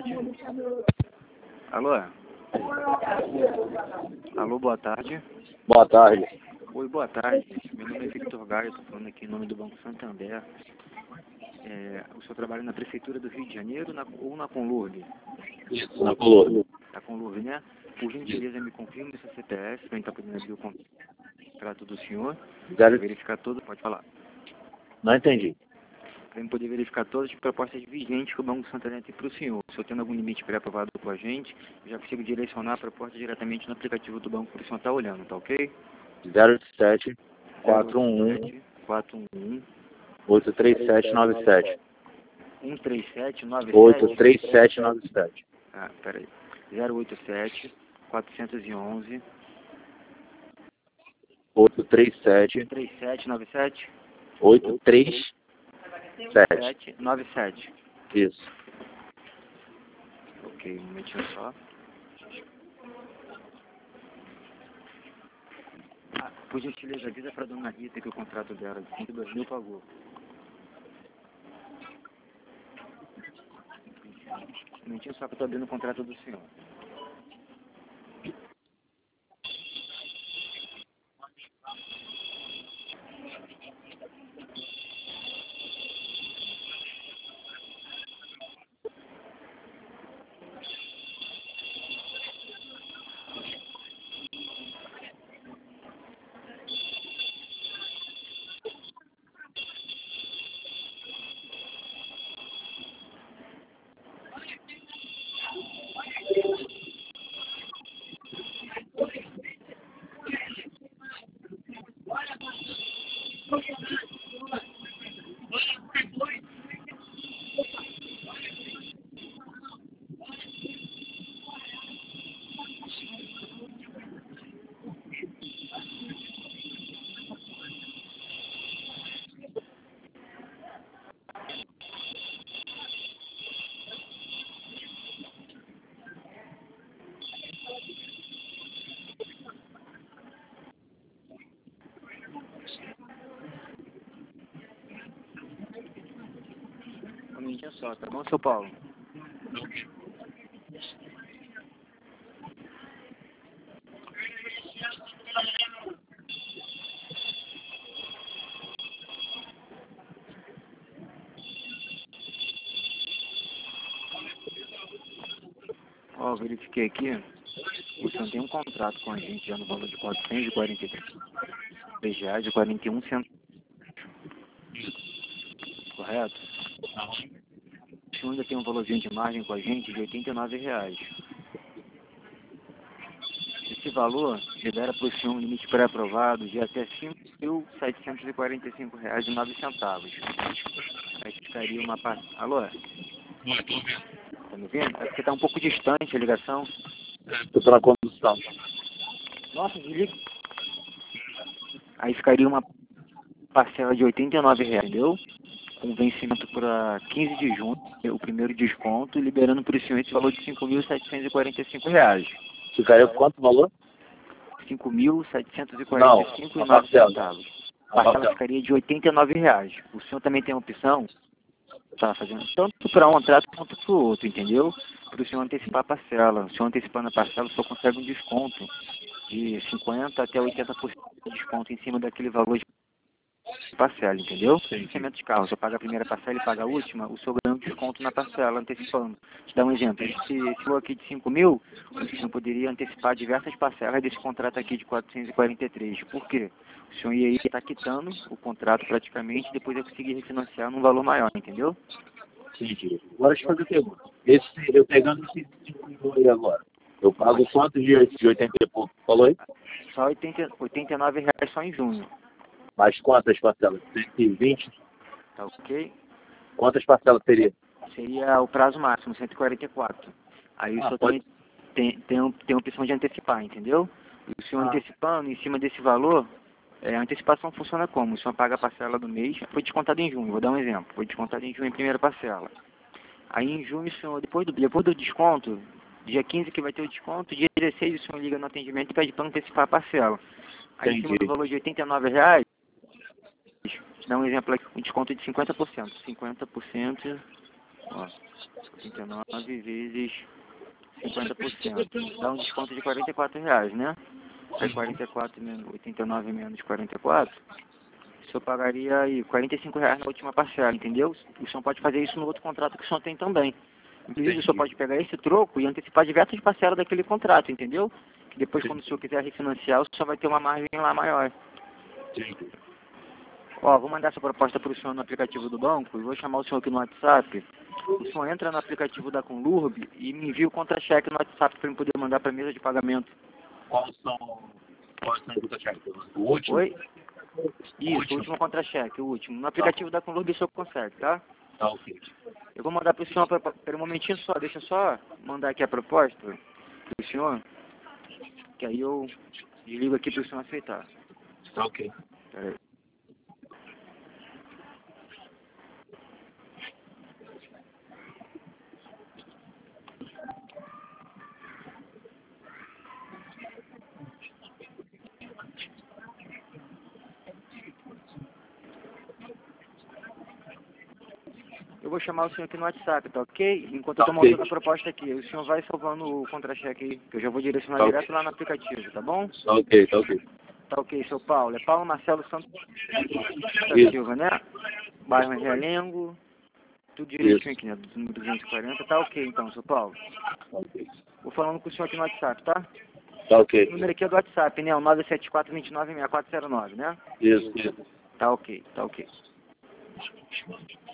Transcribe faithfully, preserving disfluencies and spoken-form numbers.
tarde. Alô? Alô, boa tarde. Boa tarde. Oi, boa tarde. Meu nome é Victor Gaia, estou falando aqui em nome do Banco Santander. É, o senhor trabalha na Prefeitura do Rio de Janeiro na, ou na Conlurb? Isso, na Conlurb. Na Conlurb, né? Por gentileza, me confirme seu C P F, para a gente estar podendo abrir o contrato do senhor. Para Zero... verificar todo, pode falar. Não entendi. Para eu poder verificar todas as propostas vigentes que o Banco Santander tem para o senhor. Se eu tendo algum limite pré-aprovado com a gente, eu já consigo direcionar a proposta diretamente no aplicativo do banco para o senhor estar olhando, tá ok? zero sete quatro um quatro um oito três sete nove sete. um três sete nove sete. oito três sete nove sete. Ah, peraí. zero oito sete quatrocentos e onze oito três sete três sete nove sete oito três sete. sete nove sete. Isso. Ok, um momentinho só. Ah, por gentileza, avisa para a dona Rita que o contrato dela de cento e dois mil pagou. Um momentinho só que eu estou abrindo o contrato do senhor. Um momentinho só, tá bom, seu Paulo? Ó, verifiquei aqui. O senhor tem um contrato com a gente já no valor de quatrocentos e quarenta e três reais e quarenta e um centavos. Correto? O senhor ainda tem um valorzinho de margem com a gente de oitenta e nove reais. Esse valor libera para o senhor um limite pré-aprovado de até cinco mil setecentos e quarenta e cinco reais e nove centavos. Aí ficaria uma parte... Alô? Tá me vendo? É porque tá um pouco distante a ligação. Estou na condução. Nossa, desliga. Aí ficaria uma parcela de oitenta e nove reais, entendeu? Com vencimento para quinze de junho, o primeiro desconto, liberando para o senhor esse valor de cinco mil setecentos e quarenta e cinco reais. Ficaria quanto valor? cinco mil setecentos e quarenta e cinco reais e nove centavos. A parcela ficaria de oitenta e nove reais. O senhor também tem a opção, tá fazendo tanto para um contrato quanto para o outro, entendeu? Para o senhor antecipar a parcela. O senhor antecipando a parcela, o senhor consegue um desconto de cinquenta até oitenta por cento de desconto em cima daquele valor de parcela, entendeu? Financiamento de carro, você paga a primeira parcela e paga a última, o senhor ganha um desconto na parcela, antecipando. Te dar um exemplo, esse, esse valor aqui de cinco mil, o senhor poderia antecipar diversas parcelas desse contrato aqui de quatrocentos e quarenta e três. Por quê? O senhor ia estar quitando o contrato praticamente, depois eu conseguir refinanciar num valor maior, entendeu? Entendi. Agora deixa eu fazer a pergunta. Esse, eu pegando esse cinco mil aí agora, eu pago quanto de, de oitenta e pouco? Falou aí? Só oitenta, oitenta e nove reais só em junho. Mais quantas parcelas? cento e vinte? Tá ok? Quantas parcelas teria? Seria o prazo máximo, cento e quarenta e quatro. Aí o Ah, senhor pode... também tem, tem, um- tem a opção de antecipar, entendeu? E o senhor Ah. antecipando, em cima desse valor, é, a antecipação funciona como? O senhor paga a parcela do mês, foi descontado em junho, vou dar um exemplo, foi descontado em junho em primeira parcela. Aí em junho, o senhor, depois do, depois do desconto, dia quinze que vai ter o desconto, dia dezesseis o senhor liga no atendimento e pede para antecipar a parcela. Aí em cima do Entendi. valor de oitenta e nove reais, te dá um exemplo aqui, um desconto de cinquenta por cento. cinquenta por cento Ó, trinta e nove vezes cinquenta por cento. Dá um desconto de quarenta e quatro reais, né? Aí quarenta e quatro menos oitenta e nove menos quarenta e quatro. O senhor pagaria aí quarenta e cinco reais na última parcela, entendeu? O senhor pode fazer isso no outro contrato que o senhor tem também. Inclusive, o senhor pode pegar esse troco e antecipar diversas parcelas daquele contrato, entendeu? Que depois, quando o senhor quiser refinanciar, o senhor vai ter uma margem lá maior. Entendi. Ó, vou mandar essa proposta para o senhor no aplicativo do banco e vou chamar o senhor aqui no WhatsApp. O senhor entra no aplicativo da Conlurb e me envia o contra-cheque no WhatsApp para eu poder mandar para a mesa de pagamento. Quais são quais são os contra-cheques? O último? Oi? Isso, o último, último contra-cheque, o último. No aplicativo tá. da Conlurb o senhor consegue, tá? Tá, ok. Eu vou mandar para o senhor, pera um momentinho só, deixa eu só mandar aqui a proposta para o senhor, que aí eu desligo aqui para o senhor aceitar. Tá, ok. Pera aí. Eu vou chamar o senhor aqui no WhatsApp, tá ok? Enquanto tá, eu tô montando okay. a proposta aqui. O senhor vai salvando o contra-cheque aí, que eu já vou direcionar tá direto okay. lá no aplicativo, tá bom? Tá ok, tá ok. Tá ok, seu Paulo. É Paulo Marcelo Santos da Silva, né? Bairro Realengo. Tudo direitinho aqui, né? duzentos e quarenta. Tá ok então, seu Paulo. Tá ok. Vou falando com o senhor aqui no WhatsApp, tá? Tá ok. O número aqui é do WhatsApp, né? O nove sete quatro, dois nove, seis quatro zero nove, né? Isso, isso. Tá ok, tá ok.